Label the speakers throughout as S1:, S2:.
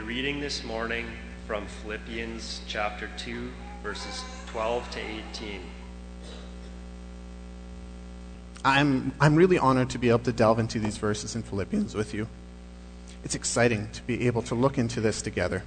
S1: reading this morning from Philippians chapter 2, verses 12 to 18.
S2: I'm really honored to be able to delve into these verses in Philippians with you. It's exciting to be able to look into this together.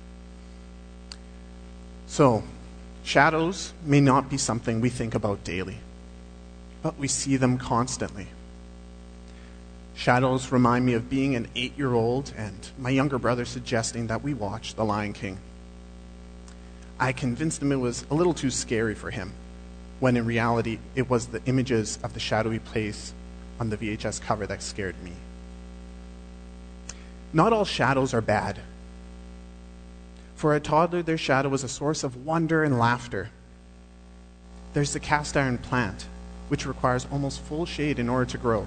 S2: So, shadows may not be something we think about daily, but we see them constantly. Shadows remind me of being an 8-year-old and my younger brother suggesting that we watch The Lion King. I convinced him it was a little too scary for him, when in reality it was the images of the shadowy place on the VHS cover that scared me. Not all shadows are bad. For a toddler, their shadow is a source of wonder and laughter. There's the cast iron plant, which requires almost full shade in order to grow.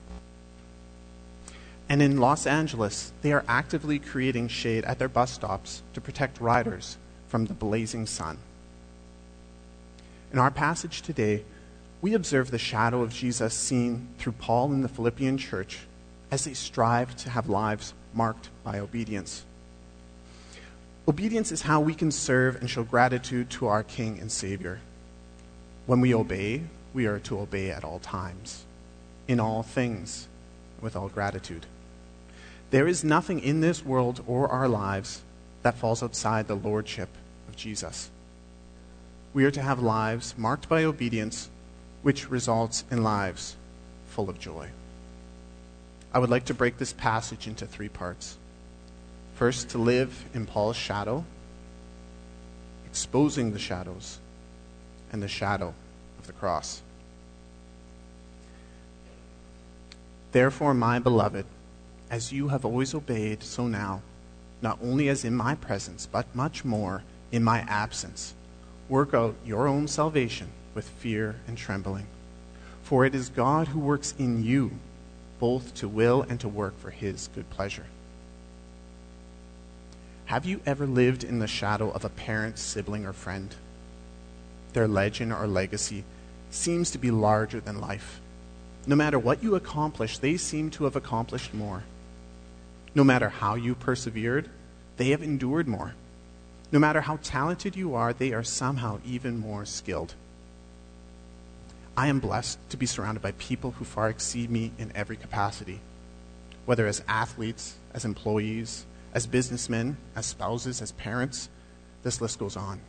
S2: And in Los Angeles, they are actively creating shade at their bus stops to protect riders from the blazing sun. In our passage today, we observe the shadow of Jesus seen through Paul and the Philippian church as they strive to have lives marked by obedience. Obedience is how we can serve and show gratitude to our King and Savior. When we obey, we are to obey at all times, in all things, with all gratitude. There is nothing in this world or our lives that falls outside the lordship of Jesus. We are to have lives marked by obedience, which results in lives full of joy. I would like to break this passage into 3 parts. First, to live in Paul's shadow, exposing the shadows, and the shadow of the cross. Therefore, my beloved, as you have always obeyed, so now, not only as in my presence, but much more in my absence, work out your own salvation with fear and trembling. For it is God who works in you, both to will and to work for his good pleasure. Have you ever lived in the shadow of a parent, sibling, or friend? Their legend or legacy seems to be larger than life. No matter what you accomplish, they seem to have accomplished more. No matter how you persevered, they have endured more. No matter how talented you are, they are somehow even more skilled. I am blessed to be surrounded by people who far exceed me in every capacity, whether as athletes, as employees, as businessmen, as spouses, as parents. This list goes on.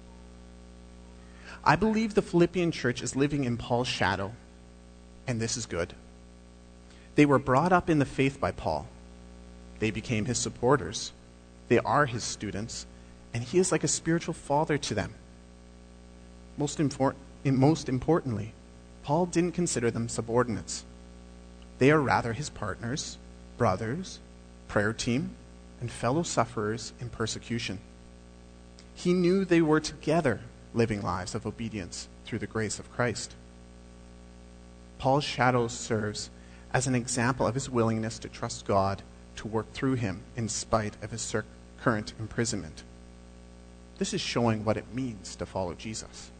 S2: I believe the Philippian church is living in Paul's shadow, and this is good. They were brought up in the faith by Paul. They became his supporters. They are his students, and he is like a spiritual father to them. Most importantly, Paul didn't consider them subordinates. They are rather his partners, brothers, prayer team, and fellow sufferers in persecution. He knew they were together living lives of obedience through the grace of Christ. Paul's shadow serves as an example of his willingness to trust God to work through him in spite of his current imprisonment. This is showing what it means to follow Jesus.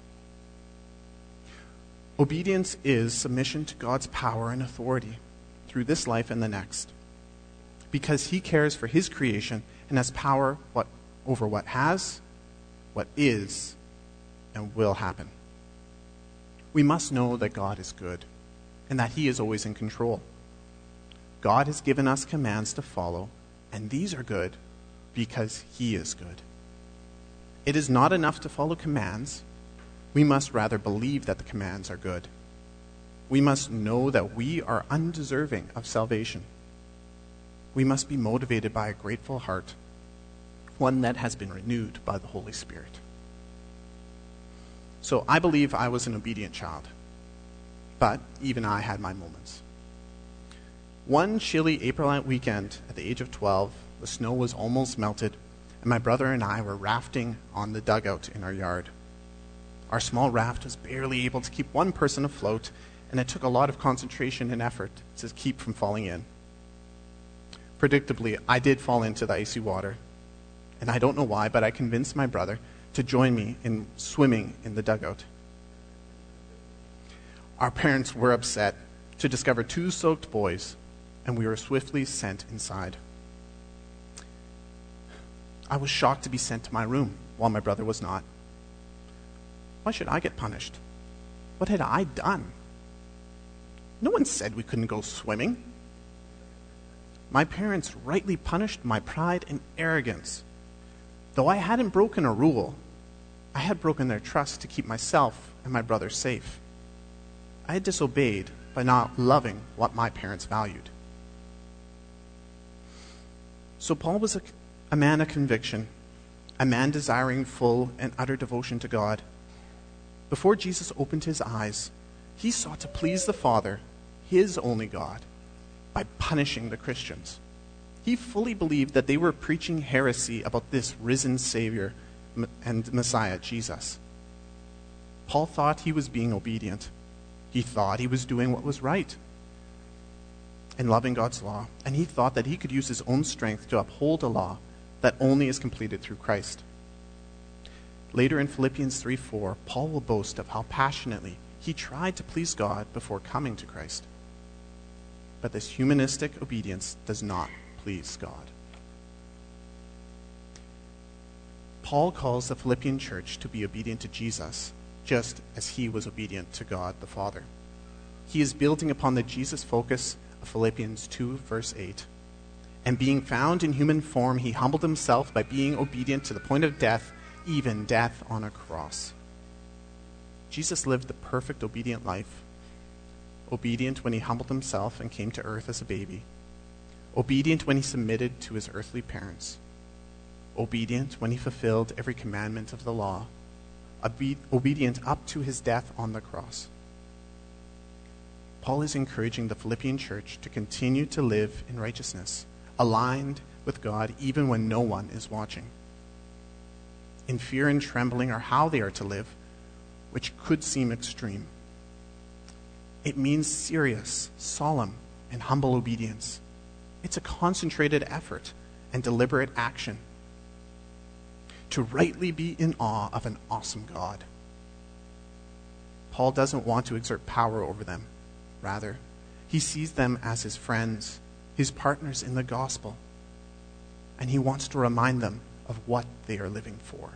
S2: Obedience is submission to God's power and authority through this life and the next, because he cares for his creation and has power over what has, what is, and will happen. We must know that God is good and that he is always in control. God has given us commands to follow, and these are good because he is good. It is not enough to follow commands. We must rather believe that the commands are good. We must know that we are undeserving of salvation. We must be motivated by a grateful heart, one that has been renewed by the Holy Spirit. So I believe I was an obedient child, but even I had my moments. One chilly April night weekend at the age of 12, the snow was almost melted, and my brother and I were rafting on the dugout in our yard. Our small raft was barely able to keep one person afloat, and it took a lot of concentration and effort to keep from falling in. Predictably, I did fall into the icy water, and I don't know why, but I convinced my brother to join me in swimming in the dugout. Our parents were upset to discover 2 soaked boys, and we were swiftly sent inside. I was shocked to be sent to my room while my brother was not. Why should I get punished? What had I done? No one said we couldn't go swimming. My parents rightly punished my pride and arrogance. Though I hadn't broken a rule, I had broken their trust to keep myself and my brother safe. I had disobeyed by not loving what my parents valued. So Paul was a man of conviction, a man desiring full and utter devotion to God. Before Jesus opened his eyes, he sought to please the Father, his only God, by punishing the Christians. He fully believed that they were preaching heresy about this risen Savior and Messiah, Jesus. Paul thought he was being obedient. He thought he was doing what was right and loving God's law, and he thought that he could use his own strength to uphold a law that only is completed through Christ. Later in Philippians 3:4, Paul will boast of how passionately he tried to please God before coming to Christ. But this humanistic obedience does not please God. Paul calls the Philippian church to be obedient to Jesus, just as he was obedient to God the Father. He is building upon the Jesus focus of Philippians 2, verse 8. And being found in human form, he humbled himself by being obedient to the point of death, even death on a cross. Jesus lived the perfect obedient life. Obedient when he humbled himself and came to earth as a baby. Obedient when he submitted to his earthly parents. Obedient when he fulfilled every commandment of the law. Obedient up to his death on the cross. Paul is encouraging the Philippian church to continue to live in righteousness, aligned with God even when no one is watching. In fear and trembling are how they are to live, which could seem extreme. It means serious, solemn, and humble obedience. It's a concentrated effort and deliberate action to rightly be in awe of an awesome God. Paul doesn't want to exert power over them. Rather, he sees them as his friends, his partners in the gospel, and he wants to remind them of what they are living for.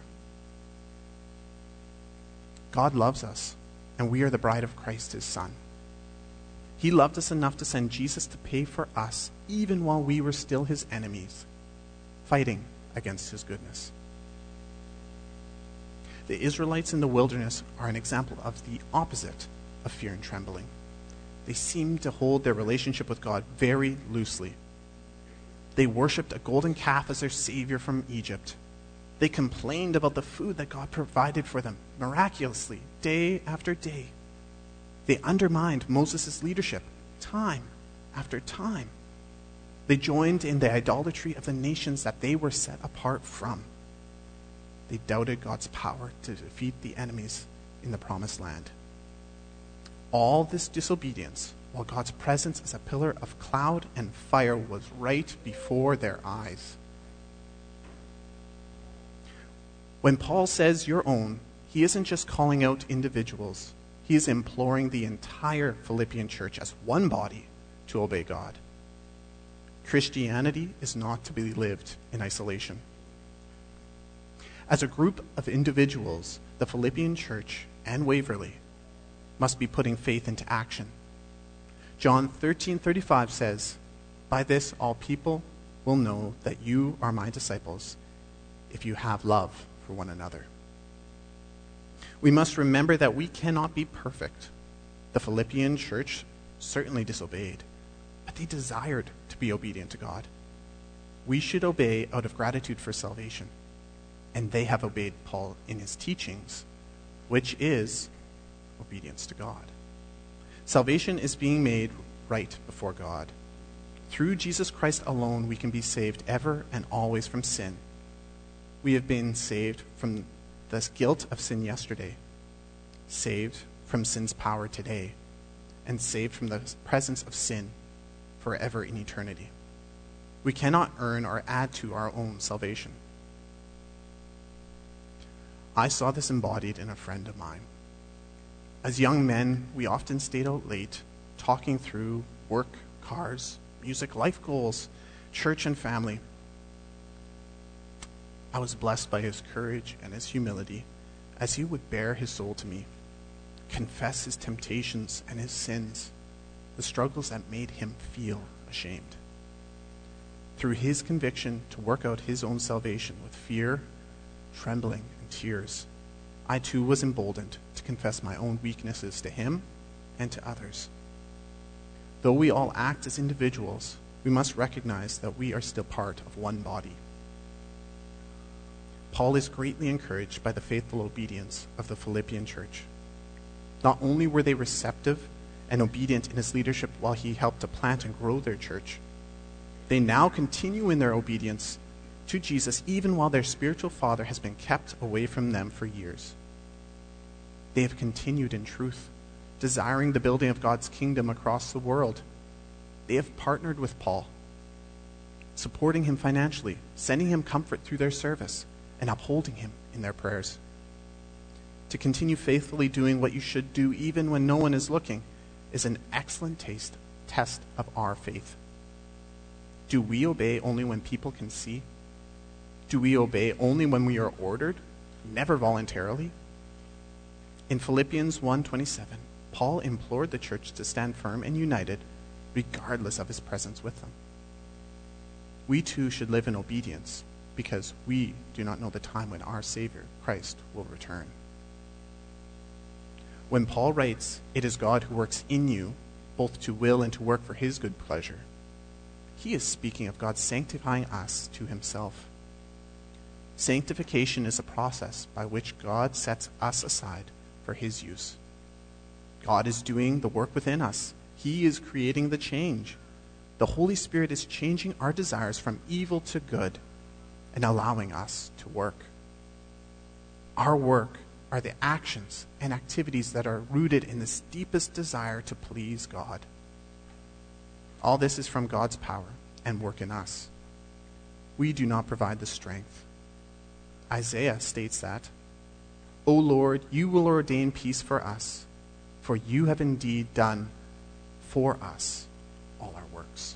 S2: God loves us, and we are the bride of Christ, his Son. He loved us enough to send Jesus to pay for us, even while we were still his enemies, fighting against his goodness. The Israelites in the wilderness are an example of the opposite of fear and trembling. They seemed to hold their relationship with God very loosely. They worshipped a golden calf as their savior from Egypt. They complained about the food that God provided for them miraculously, day after day. They undermined Moses' leadership time after time. They joined in the idolatry of the nations that they were set apart from. They doubted God's power to defeat the enemies in the promised land. All this disobedience, while God's presence as a pillar of cloud and fire was right before their eyes. When Paul says your own, he isn't just calling out individuals. He is imploring the entire Philippian church as one body to obey God. Christianity is not to be lived in isolation. As a group of individuals, the Philippian church and Waverly must be putting faith into action. John 13:35 says, "By this all people will know that you are my disciples, if you have love for one another." We must remember that we cannot be perfect. The Philippian church certainly disobeyed, but they desired to be obedient to God. We should obey out of gratitude for salvation, and they have obeyed Paul in his teachings, which is obedience to God. Salvation is being made right before God. Through Jesus Christ alone, we can be saved ever and always from sin. We have been saved from the guilt of sin yesterday, saved from sin's power today, and saved from the presence of sin forever in eternity. We cannot earn or add to our own salvation. I saw this embodied in a friend of mine. As young men, we often stayed out late, talking through work, cars, music, life goals, church, and family. I was blessed by his courage and his humility as he would bare his soul to me, confess his temptations and his sins, the struggles that made him feel ashamed. Through his conviction to work out his own salvation with fear, trembling, and tears, I too was emboldened to confess my own weaknesses to him and to others. Though we all act as individuals, we must recognize that we are still part of one body. Paul is greatly encouraged by the faithful obedience of the Philippian church. Not only were they receptive and obedient in his leadership while he helped to plant and grow their church, they now continue in their obedience to Jesus even while their spiritual father has been kept away from them for years. They have continued in truth, desiring the building of God's kingdom across the world. They have partnered with Paul, supporting him financially, sending him comfort through their service, and upholding him in their prayers. To continue faithfully doing what you should do even when no one is looking is an excellent test of our faith. Do we obey only when people can see? Do we obey only when we are ordered, never voluntarily? In Philippians 1:27, Paul implored the church to stand firm and united regardless of his presence with them. We too should live in obedience because we do not know the time when our Savior, Christ, will return. When Paul writes, "It is God who works in you, both to will and to work for his good pleasure," he is speaking of God sanctifying us to himself. Sanctification is a process by which God sets us aside for his use. God is doing the work within us. He is creating the change. The Holy Spirit is changing our desires from evil to good and allowing us to work. Our work are the actions and activities that are rooted in this deepest desire to please God. All this is from God's power and work in us. We do not provide the strength. Isaiah states that, "O Lord, you will ordain peace for us, for you have indeed done for us all our works."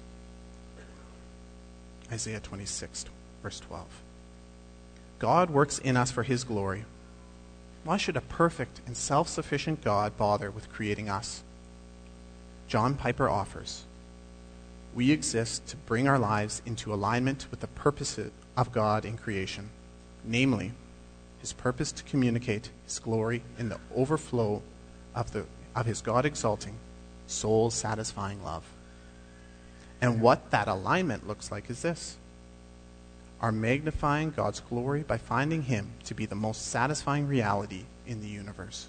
S2: Isaiah 26, verse 12. God works in us for his glory. Why should a perfect and self-sufficient God bother with creating us? John Piper offers, we exist to bring our lives into alignment with the purpose of God in creation, namely, his purpose to communicate his glory in the overflow of his God-exalting, soul-satisfying love. And what that alignment looks like is this: our magnifying God's glory by finding him to be the most satisfying reality in the universe.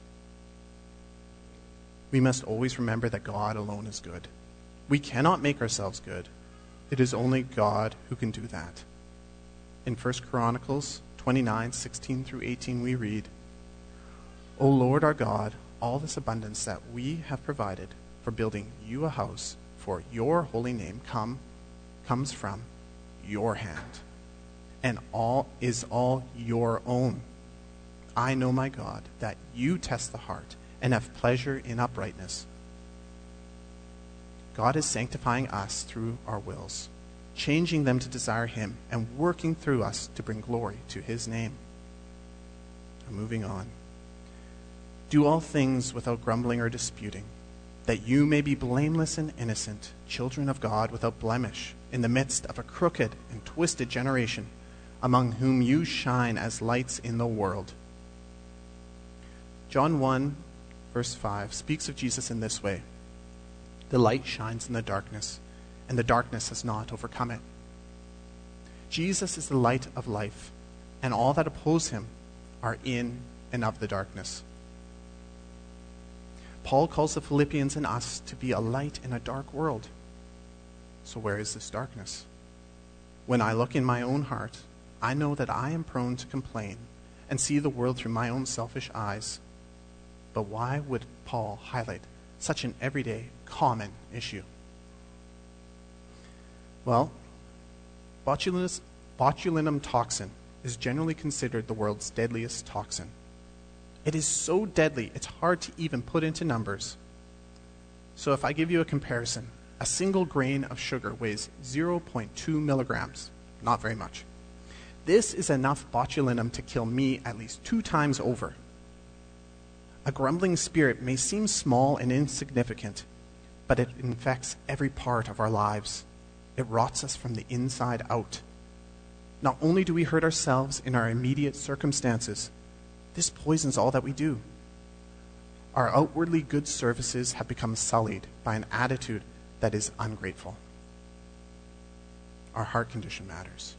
S2: We must always remember that God alone is good. We cannot make ourselves good. It is only God who can do that. In 1 Chronicles 29:16 through 18 we read, "O Lord our God, all this abundance that we have provided for building you a house for your holy name comes from your hand, and all is all your own. I know, my God, that you test the heart and have pleasure in uprightness." God is sanctifying us through our wills, changing them to desire him, and working through us to bring glory to his name. And moving on. "Do all things without grumbling or disputing, that you may be blameless and innocent, children of God without blemish, in the midst of a crooked and twisted generation, among whom you shine as lights in the world." John 1, verse 5 speaks of Jesus in this way: "The light shines in the darkness, and the darkness has not overcome it." Jesus is the light of life, and all that oppose him are in and of the darkness. Paul calls the Philippians and us to be a light in a dark world. So where is this darkness? When I look in my own heart, I know that I am prone to complain and see the world through my own selfish eyes. But why would Paul highlight such an everyday, common issue? Well, botulinum toxin is generally considered the world's deadliest toxin. It is so deadly, it's hard to even put into numbers. So if I give you a comparison, a single grain of sugar weighs 0.2 milligrams, not very much. this is enough botulinum to kill me at least 2 times over. A grumbling spirit may seem small and insignificant, but it infects every part of our lives. It rots us from the inside out. Not only do we hurt ourselves in our immediate circumstances, this poisons all that we do. Our outwardly good services have become sullied by an attitude that is ungrateful. Our heart condition matters.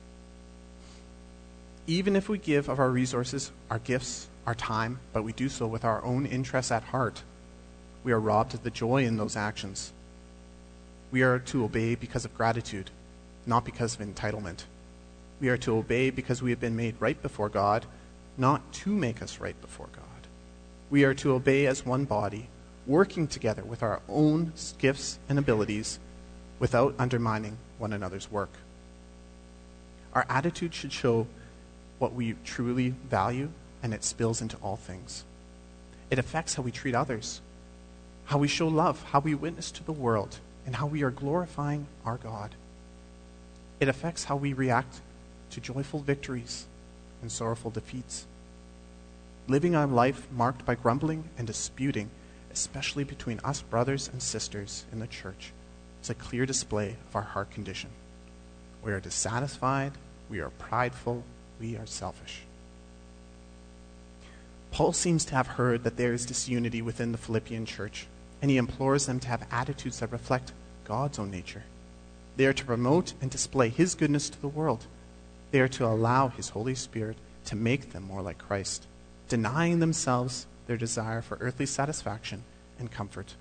S2: Even if we give of our resources, our gifts, our time, but we do so with our own interests at heart, we are robbed of the joy in those actions. We are to obey because of gratitude, not because of entitlement. We are to obey because we have been made right before God, not to make us right before God. We are to obey as one body, working together with our own gifts and abilities without undermining one another's work. Our attitude should show what we truly value, and it spills into all things. It affects how we treat others, how we show love, how we witness to the world, and how we are glorifying our God. It affects how we react to joyful victories and sorrowful defeats. Living a life marked by grumbling and disputing, especially between us brothers and sisters in the church, is a clear display of our heart condition. We are dissatisfied, we are prideful, we are selfish. Paul seems to have heard that there is disunity within the Philippian church, and he implores them to have attitudes that reflect God's own nature. They are to promote and display his goodness to the world. They are to allow his Holy Spirit to make them more like Christ, denying themselves their desire for earthly satisfaction and comfort.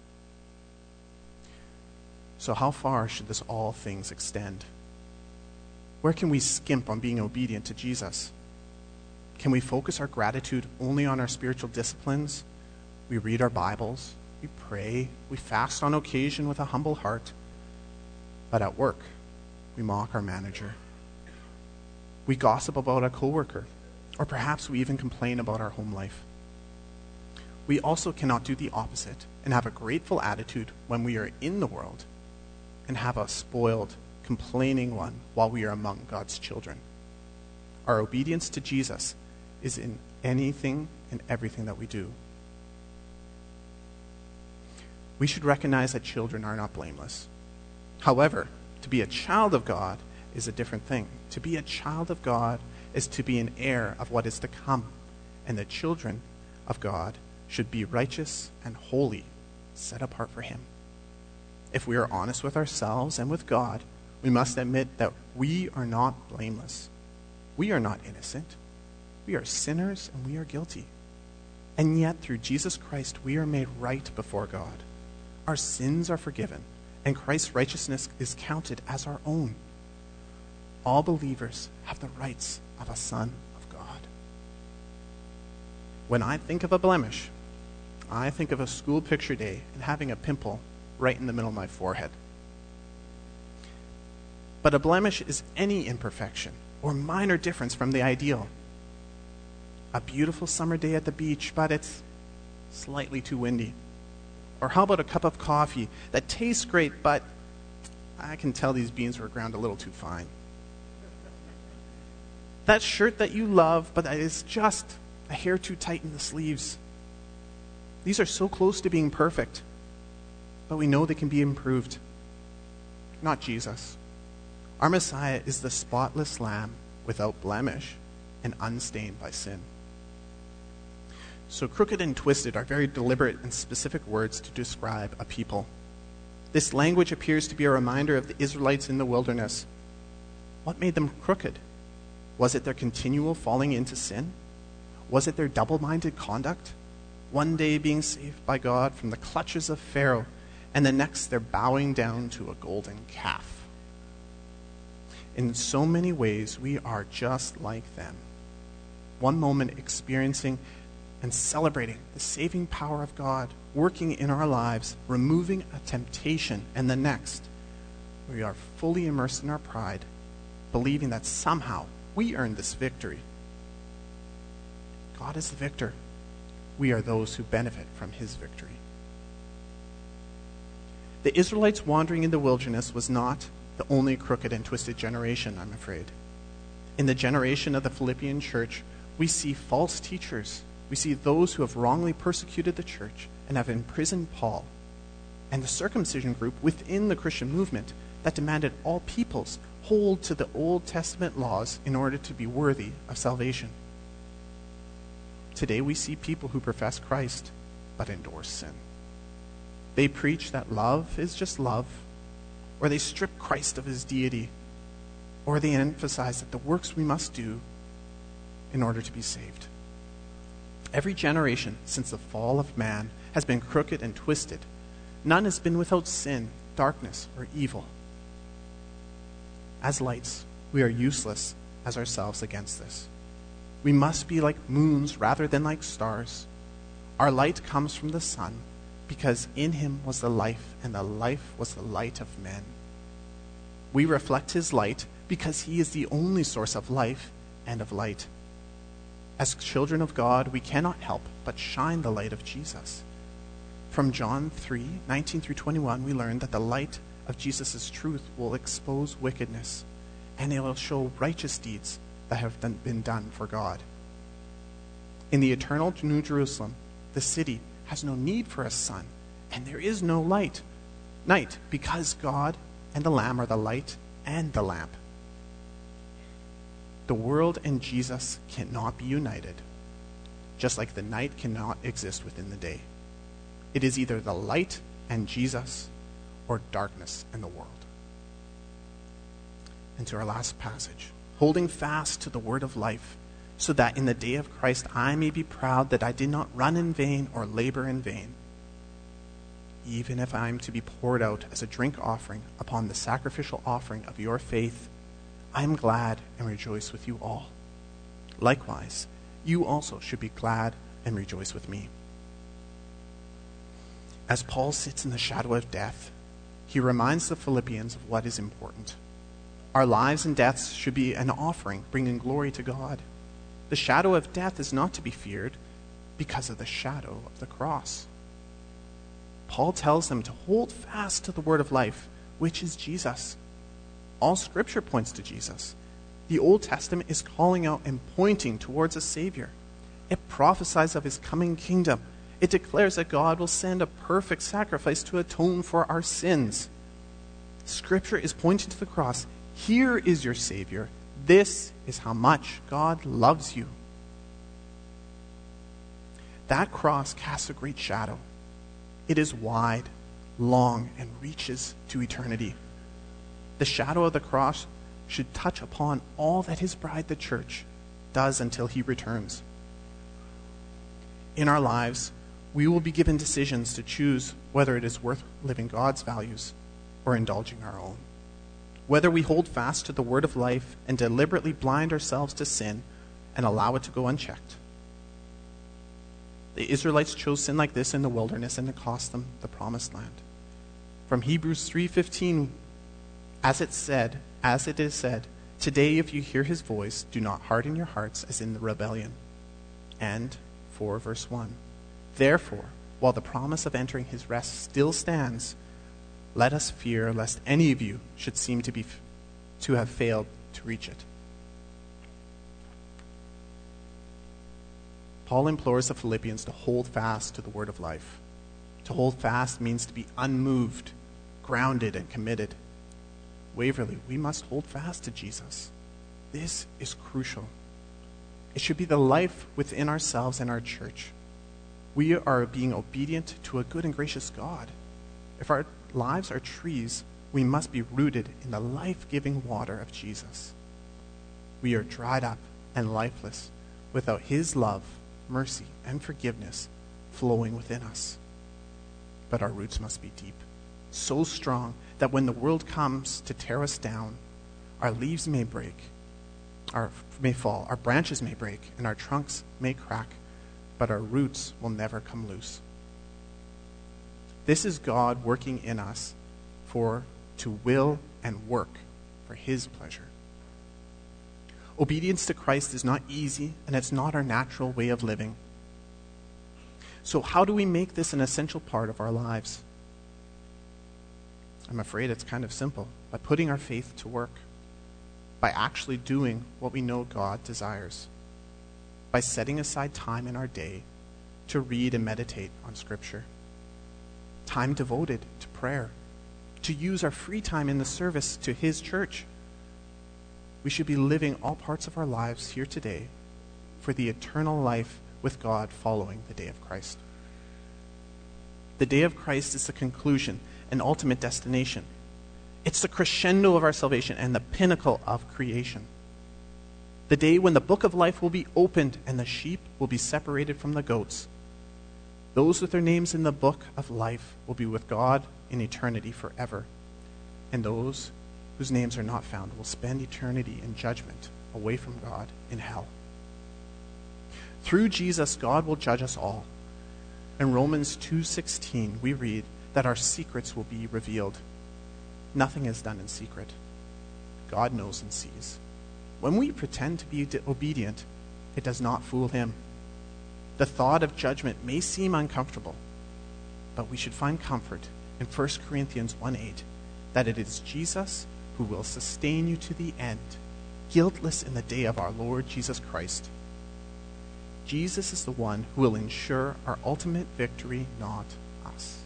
S2: So how far should this all things extend? Where can we skimp on being obedient to Jesus? Can we focus our gratitude only on our spiritual disciplines? We read our Bibles, we pray, we fast on occasion with a humble heart, but at work, we mock our manager. We gossip about a coworker, or perhaps we even complain about our home life. We also cannot do the opposite and have a grateful attitude when we are in the world and have a spoiled, complaining one while we are among God's children. Our obedience to Jesus is in anything and everything that we do. We should recognize that children are not blameless. However, to be a child of God is a different thing. To be a child of God is to be an heir of what is to come, and the children of God should be righteous and holy, set apart for him. If we are honest with ourselves and with God, we must admit that we are not blameless. We are not innocent. We are sinners and we are guilty. And yet, through Jesus Christ, we are made right before God. Our sins are forgiven, and Christ's righteousness is counted as our own. All believers have the rights of a son of God. When I think of a blemish, I think of a school picture day and having a pimple right in the middle of my forehead. But a blemish is any imperfection or minor difference from the ideal. A beautiful summer day at the beach, but it's slightly too windy. Or how about a cup of coffee that tastes great, but I can tell these beans were ground a little too fine. That shirt that you love, but is just a hair too tight in the sleeves. These are so close to being perfect, but we know they can be improved. Not Jesus. Our Messiah is the spotless lamb without blemish and unstained by sin. So crooked and twisted are very deliberate and specific words to describe a people. This language appears to be a reminder of the Israelites in the wilderness. What made them crooked? Was it their continual falling into sin? Was it their double-minded conduct? One day being saved by God from the clutches of Pharaoh, and the next they're bowing down to a golden calf. In so many ways, we are just like them. One moment experiencing and celebrating the saving power of God working in our lives, removing a temptation, and the next, we are fully immersed in our pride, believing that somehow we earned this victory. God is the victor. We are those who benefit from his victory. The Israelites wandering in the wilderness was not the only crooked and twisted generation, I'm afraid. In the generation of the Philippian church, we see false teachers. We see those who have wrongly persecuted the church and have imprisoned Paul, and the circumcision group within the Christian movement that demanded all peoples hold to the Old Testament laws in order to be worthy of salvation. Today we see people who profess Christ but endorse sin. They preach that love is just love, or they strip Christ of his deity, or they emphasize that the works we must do in order to be saved. Every generation since the fall of man has been crooked and twisted. None has been without sin, darkness, or evil. As lights, we are useless as ourselves against this. We must be like moons rather than like stars. Our light comes from the sun, because in him was the life, and the life was the light of men. We reflect his light because he is the only source of life and of light. As children of God, we cannot help but shine the light of Jesus. From John 3:19 through 21, we learn that the light of Jesus' truth will expose wickedness, and it will show righteous deeds that have been done for God. In the eternal New Jerusalem, the city has no need for a sun, and there is no night, because God and the Lamb are the light and the lamp. The world and Jesus cannot be united, just like the night cannot exist within the day. It is either the light and Jesus or darkness and the world. And to our last passage, holding fast to the word of life, so that in the day of Christ I may be proud that I did not run in vain or labor in vain. Even if I am to be poured out as a drink offering upon the sacrificial offering of your faith, I am glad and rejoice with you all. Likewise, you also should be glad and rejoice with me. As Paul sits in the shadow of death, he reminds the Philippians of what is important. Our lives and deaths should be an offering, bringing glory to God. The shadow of death is not to be feared because of the shadow of the cross. Paul tells them to hold fast to the word of life, which is Jesus. All Scripture points to Jesus. The Old Testament is calling out and pointing towards a Savior. It prophesies of his coming kingdom. It declares that God will send a perfect sacrifice to atone for our sins. Scripture is pointing to the cross. Here is your Savior. This is how much God loves you. That cross casts a great shadow. It is wide, long, and reaches to eternity. The shadow of the cross should touch upon all that his bride, the church, does until he returns. In our lives, we will be given decisions to choose whether it is worth living God's values or indulging our own. Whether we hold fast to the word of life and deliberately blind ourselves to sin and allow it to go unchecked. The Israelites chose sin like this in the wilderness, and it cost them the promised land. From Hebrews 3:15, as it is said, today if you hear his voice, do not harden your hearts as in the rebellion. And 4 verse 1, therefore, while the promise of entering his rest still stands, let us fear lest any of you should seem to have failed to reach it. Paul implores the Philippians to hold fast to the word of life. To hold fast means to be unmoved, grounded, and committed. Waverly, we must hold fast to Jesus. This is crucial. It should be the life within ourselves and our church. We are being obedient to a good and gracious God. If our lives are trees, we must be rooted in the life-giving water of Jesus. We are dried up and lifeless without his love, mercy, and forgiveness flowing within us. But our roots must be deep, so strong that when the world comes to tear us down, our leaves may fall, our branches may break, and our trunks may crack, but our roots will never come loose. This is God working in us to will and work for his pleasure. Obedience to Christ is not easy, and it's not our natural way of living. So how do we make this an essential part of our lives? I'm afraid it's kind of simple, by putting our faith to work. by actually doing what we know God desires, by setting aside time in our day to read and meditate on Scripture, time devoted to prayer, to use our free time in the service to His church. We should be living all parts of our lives here today for the eternal life with God following the day of Christ. The day of Christ is the conclusion and ultimate destination. It's the crescendo of our salvation and the pinnacle of creation. The day when the book of life will be opened and the sheep will be separated from the goats. Those with their names in the book of life will be with God in eternity forever. And those whose names are not found will spend eternity in judgment away from God in hell. Through Jesus, God will judge us all. In Romans 2:16, we read that our secrets will be revealed. Nothing is done in secret. God knows and sees. When we pretend to be obedient, it does not fool Him. The thought of judgment may seem uncomfortable, but we should find comfort in 1 Corinthians 1:8 that it is Jesus who will sustain you to the end, guiltless in the day of our Lord Jesus Christ. Jesus is the one who will ensure our ultimate victory, not us.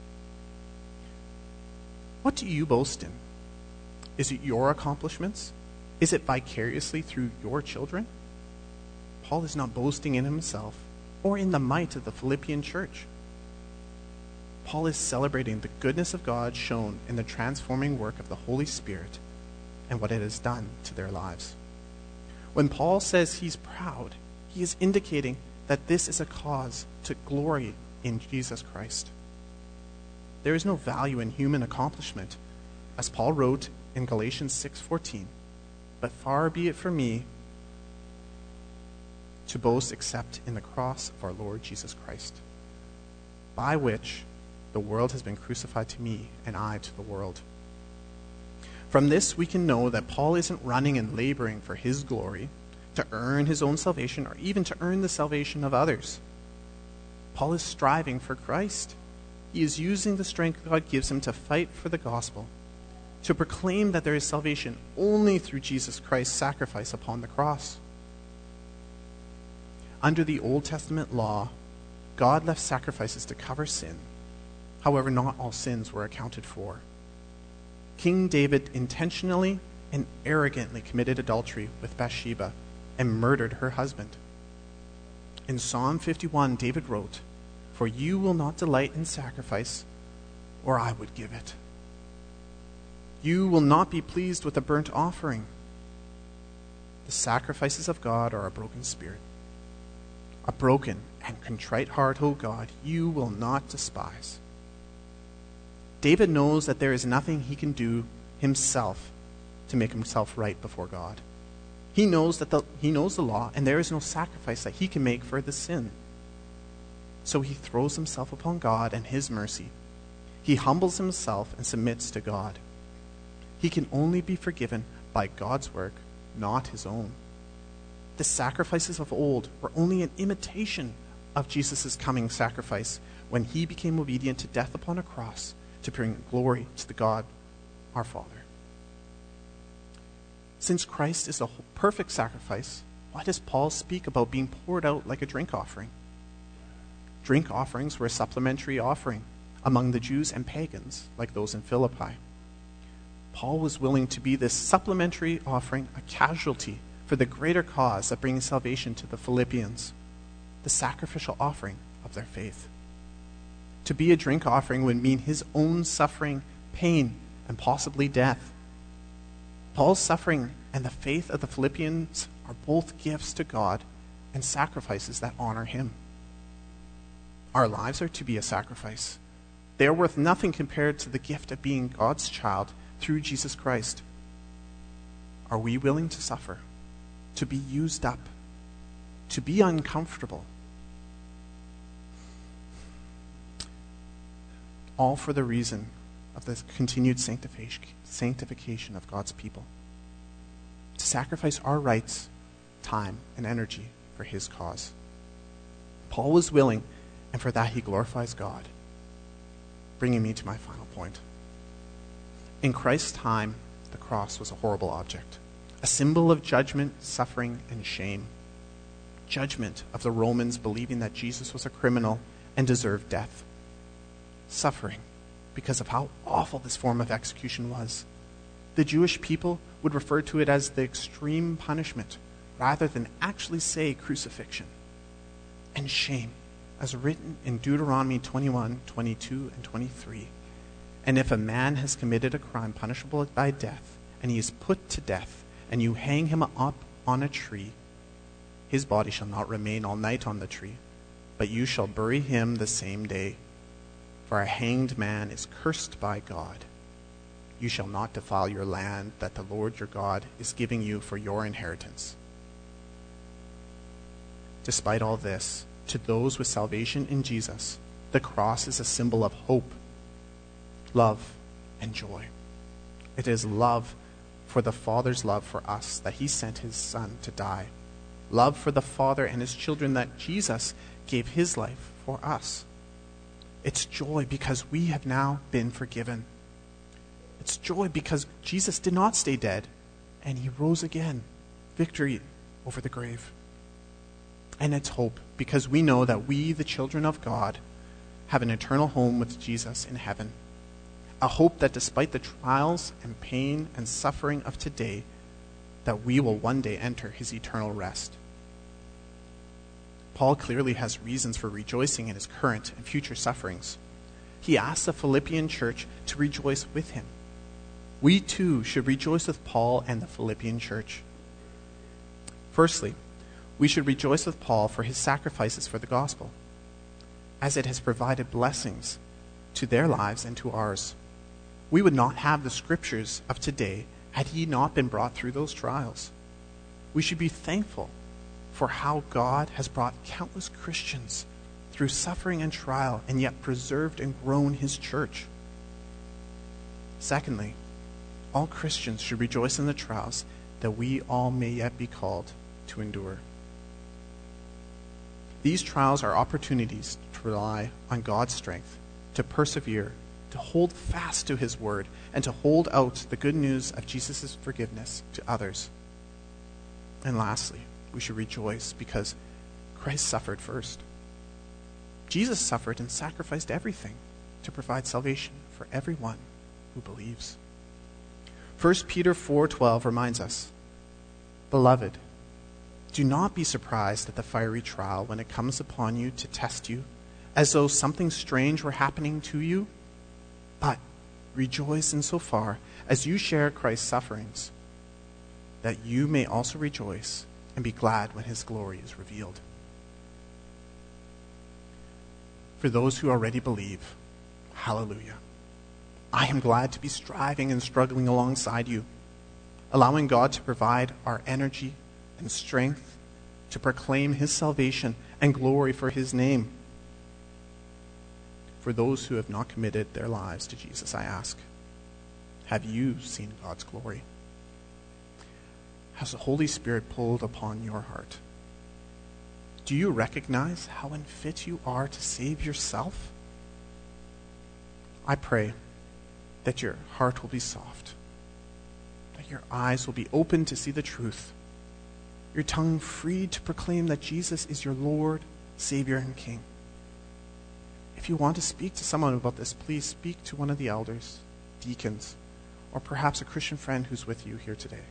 S2: What do you boast in? Is it your accomplishments? Is it vicariously through your children? Paul is not boasting in himself or in the might of the Philippian church. Paul is celebrating the goodness of God shown in the transforming work of the Holy Spirit and what it has done to their lives. When Paul says he's proud, he is indicating that this is a cause to glory in Jesus Christ. There is no value in human accomplishment, as Paul wrote in Galatians 6:14, but far be it from me to boast except in the cross of our Lord Jesus Christ, by which the world has been crucified to me and I to the world. From this we can know that Paul isn't running and laboring for his glory, to earn his own salvation, or even to earn the salvation of others. Paul is striving for Christ. He is using the strength God gives him to fight for the gospel, to proclaim that there is salvation only through Jesus Christ's sacrifice upon the cross. Under the Old Testament law, God left sacrifices to cover sin. However, not all sins were accounted for. King David intentionally and arrogantly committed adultery with Bathsheba and murdered her husband. In Psalm 51, David wrote, "For you will not delight in sacrifice, or I would give it. You will not be pleased with a burnt offering." The sacrifices of God are a broken spirit. A broken and contrite heart, O God, you will not despise. David knows that there is nothing he can do himself to make himself right before God. He knows the law, and there is no sacrifice that he can make for the sin. So he throws himself upon God and His mercy. He humbles himself and submits to God. He can only be forgiven by God's work, not his own. The sacrifices of old were only an imitation of Jesus' coming sacrifice when he became obedient to death upon a cross to bring glory to the God, our Father. Since Christ is the perfect sacrifice, why does Paul speak about being poured out like a drink offering? Drink offerings were a supplementary offering among the Jews and pagans, like those in Philippi. Paul was willing to be this supplementary offering, a casualty for the greater cause of bringing salvation to the Philippians, the sacrificial offering of their faith. To be a drink offering would mean his own suffering, pain, and possibly death. Paul's suffering and the faith of the Philippians are both gifts to God and sacrifices that honor Him. Our lives are to be a sacrifice. They are worth nothing compared to the gift of being God's child through Jesus Christ. Are we willing to suffer, to be used up, to be uncomfortable? All for the reason of the continued sanctification of God's people. To sacrifice our rights, time, and energy for His cause. Paul was willing, and for that he glorifies God. Bringing me to my final point. In Christ's time, the cross was a horrible object, a symbol of judgment, suffering, and shame. Judgment of the Romans believing that Jesus was a criminal and deserved death. Suffering because of how awful this form of execution was. The Jewish people would refer to it as the extreme punishment rather than actually say crucifixion. And shame, as written in Deuteronomy 21, 22, and 23. And if a man has committed a crime punishable by death, and he is put to death, and you hang him up on a tree, his body shall not remain all night on the tree, but you shall bury him the same day. For a hanged man is cursed by God. You shall not defile your land that the Lord your God is giving you for your inheritance. Despite all this, to those with salvation in Jesus, the cross is a symbol of hope, love, and joy. It is love for the Father's love for us that he sent his Son to die. Love for the Father and his children that Jesus gave his life for us. It's joy because we have now been forgiven. It's joy because Jesus did not stay dead and he rose again. Victory over the grave. And it's hope because we know that we, the children of God, have an eternal home with Jesus in heaven. A hope that despite the trials and pain and suffering of today, that we will one day enter his eternal rest. Paul clearly has reasons for rejoicing in his current and future sufferings. He asks the Philippian church to rejoice with him. We too should rejoice with Paul and the Philippian church. Firstly, we should rejoice with Paul for his sacrifices for the gospel, as it has provided blessings to their lives and to ours. We would not have the scriptures of today had he not been brought through those trials. We should be thankful for how God has brought countless Christians through suffering and trial and yet preserved and grown his church. Secondly, all Christians should rejoice in the trials that we all may yet be called to endure. These trials are opportunities to rely on God's strength, to persevere, to hold fast to his word, and to hold out the good news of Jesus' forgiveness to others. And lastly, we should rejoice because Christ suffered first. Jesus suffered and sacrificed everything to provide salvation for everyone who believes. 1 Peter 4:12 reminds us, "Beloved, do not be surprised at the fiery trial when it comes upon you to test you, as though something strange were happening to you, but rejoice insofar as you share Christ's sufferings, that you may also rejoice and be glad when his glory is revealed." For those who already believe, hallelujah. I am glad to be striving and struggling alongside you, allowing God to provide our energy and strength to proclaim his salvation and glory for his name. For those who have not committed their lives to Jesus, I ask, have you seen God's glory? Has the Holy Spirit pulled upon your heart? Do you recognize how unfit you are to save yourself? I pray that your heart will be soft, that your eyes will be open to see the truth, your tongue free to proclaim that Jesus is your Lord, Savior, and King. If you want to speak to someone about this, please speak to one of the elders, deacons, or perhaps a Christian friend who's with you here today.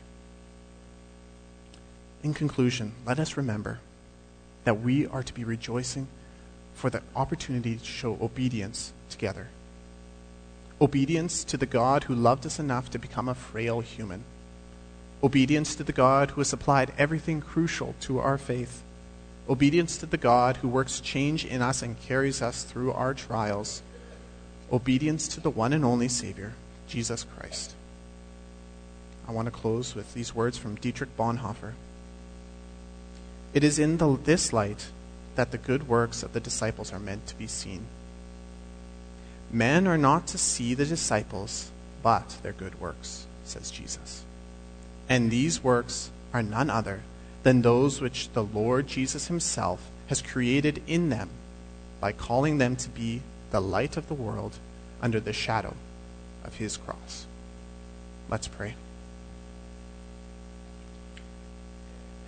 S2: In conclusion, let us remember that we are to be rejoicing for the opportunity to show obedience together. Obedience to the God who loved us enough to become a frail human. Obedience to the God who has supplied everything crucial to our faith. Obedience to the God who works change in us and carries us through our trials. Obedience to the one and only Savior, Jesus Christ. I want to close with these words from Dietrich Bonhoeffer. It is in this light that the good works of the disciples are meant to be seen. Men are not to see the disciples, but their good works, says Jesus. And these works are none other than those which the Lord Jesus himself has created in them by calling them to be the light of the world under the shadow of his cross. Let's pray.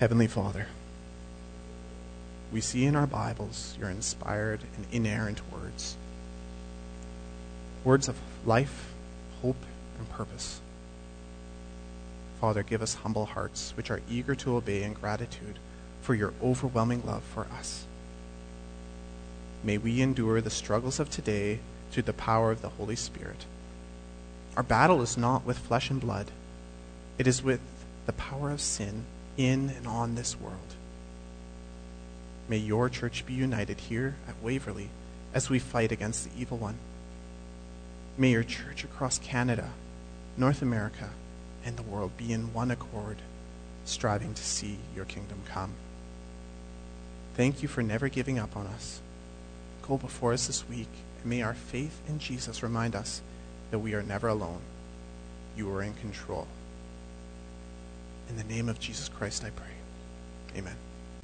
S2: Heavenly Father, we see in our Bibles your inspired and inerrant words. Words of life, hope, and purpose. Father, give us humble hearts which are eager to obey in gratitude for your overwhelming love for us. May we endure the struggles of today through the power of the Holy Spirit. Our battle is not with flesh and blood. It is with the power of sin in and on this world. May your church be united here at Waverley as we fight against the evil one. May your church across Canada, North America, and the world be in one accord, striving to see your kingdom come. Thank you for never giving up on us. Go before us this week, and may our faith in Jesus remind us that we are never alone. You are in control. In the name of Jesus Christ, I pray. Amen.